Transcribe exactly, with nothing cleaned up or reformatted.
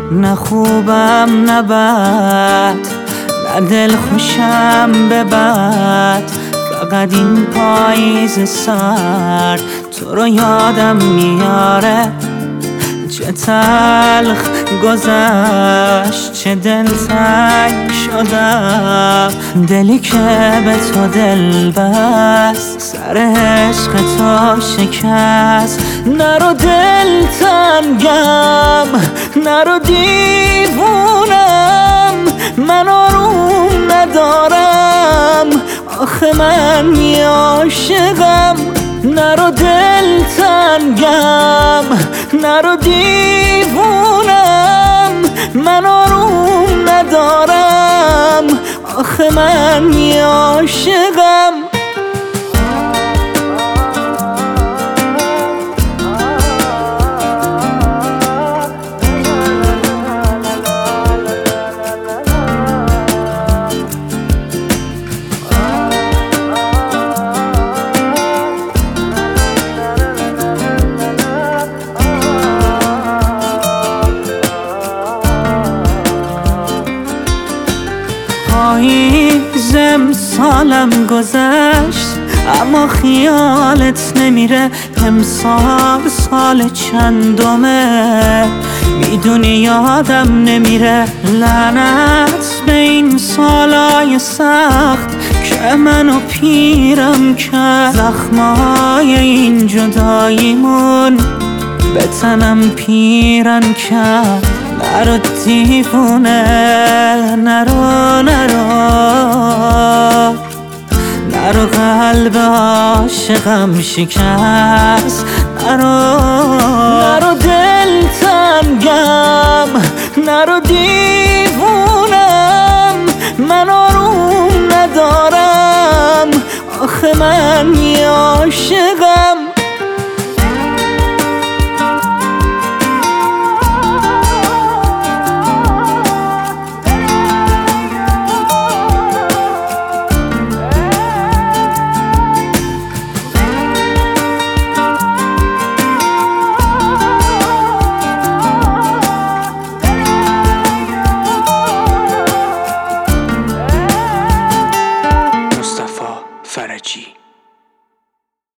نه خوبم نه بد، نه دل خوشم به بد، فقط این پاییز سرد تو رو یادم میاره. چه تلخ گذشت، چه دلتنگ شدم، دلی که به تو دل بست سر عشق تو شکست. نرو دلتنگم، نرو دیوونم، من آروم ندارم، آخه من عاشقم. نرو دلتنگم، نرو دیوونم، من آروم ندارم، آخه من عاشقم. پاییز امسالم گذشت اما خیالت نمیره. امسال سال چندمه میدونی یادم نمیره. لعنت به این سالای سخت که منو پیرم کرد. زخمای این جداییمون به تنم پیرن کرد. نرو دیوونه، نرو نرو نرو قلب عاشقم شکست. نرو نرو دلتنگم، نرو دیوونم، من آروم ندارم، آخه من یا